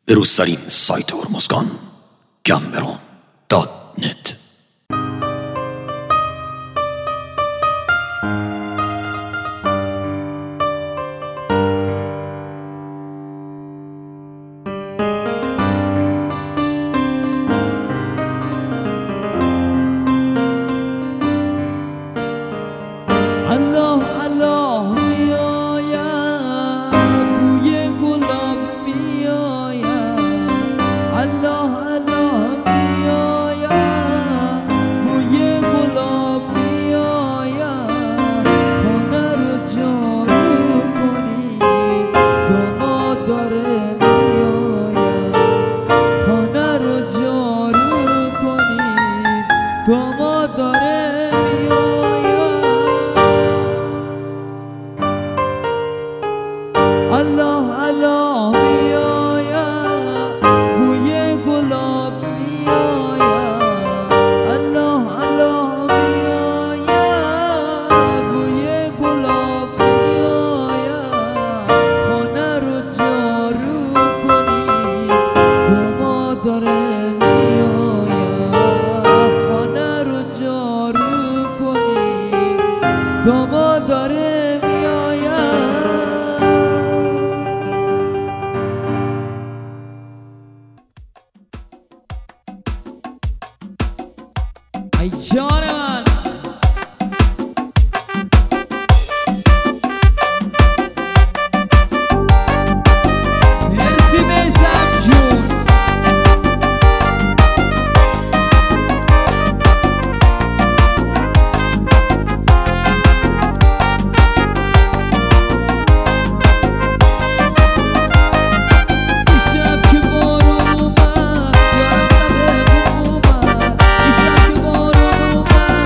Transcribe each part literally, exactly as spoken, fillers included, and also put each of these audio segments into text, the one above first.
به روزترین سایت هرمزگان گمبرون دات نت. الله الله میآید بوی گلاب میآید، الله الله میآید بوی گلاب میآید. خانه رو جارو کنید داماد داره میآید، خانه رو جارو کنید داماد داره الله الله میآید بوی گلاب میآید، الله الله میآید بوی گلاب میآید. خانه رو جارو کنید داماد داره میآید، خانه رو جارو کنید داماد داره ای جان من. مرسی میثم جون. دیشب که بارون اومد یارم لبه اومد، دیشب که بارون اومد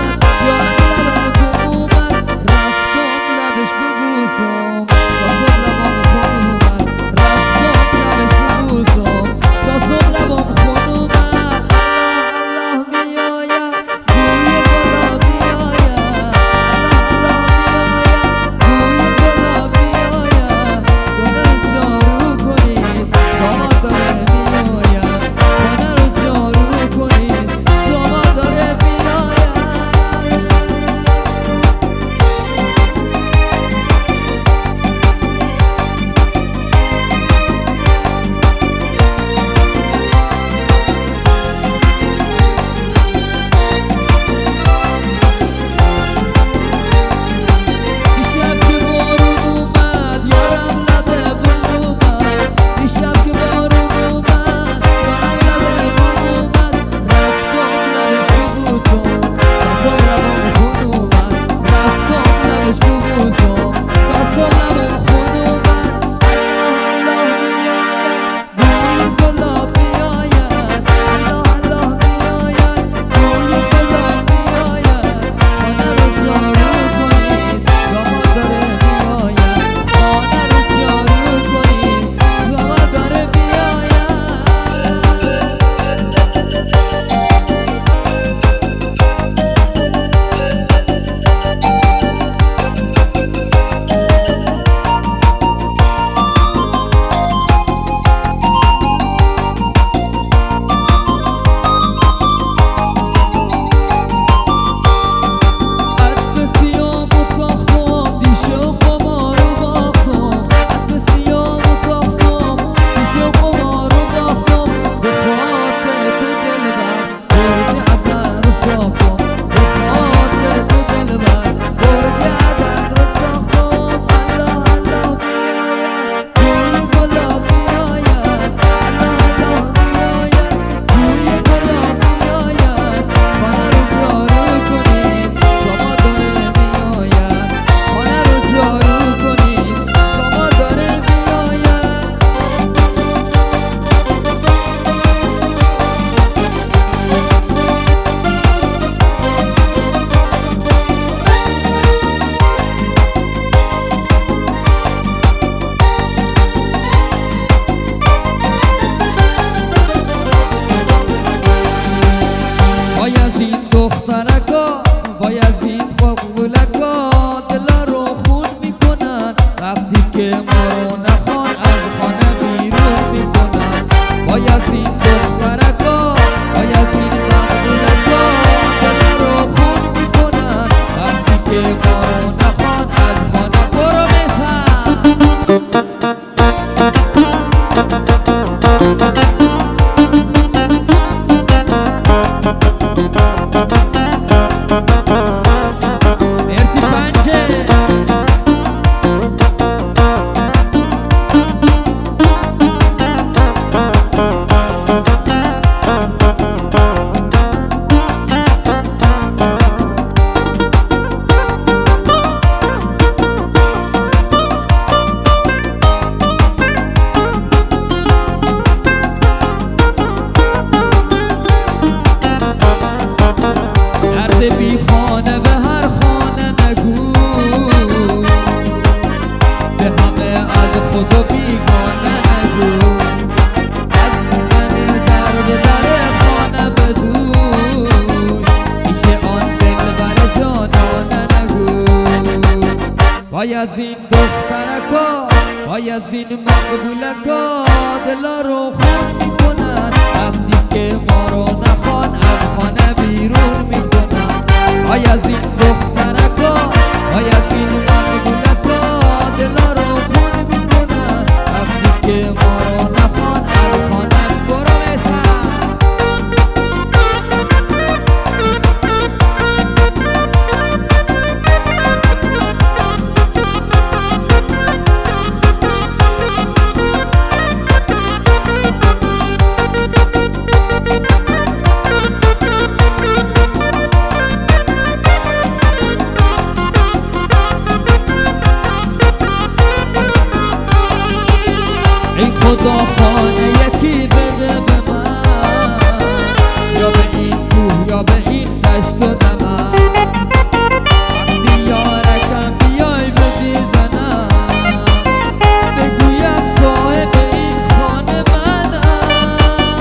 از این دخترکا وای از این مقبولکا دلا رو خون میکنن وقتی که ما رو نخوان از خانه بیرون میکنن وای از این دخترکا وای از این مقبولکا دلا رو خون میکنن وقتی که ما رو نخوان از خانه برو بسن ای خدا خانه یکی بده به من یا به این کوه یا به این دشت و زمن وقتی یارکم بیای بزیزنم بگویم صاحب این خانه منم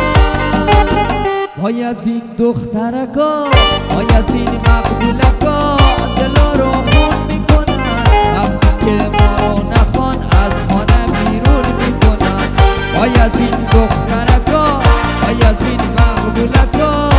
وای از این دخترکا وای از این مقبولکا دلا رو خون میکنن وقتی که ما رو نخوان از خانه بیرون میکنن وای از این دخترکا وای از این مقبولکا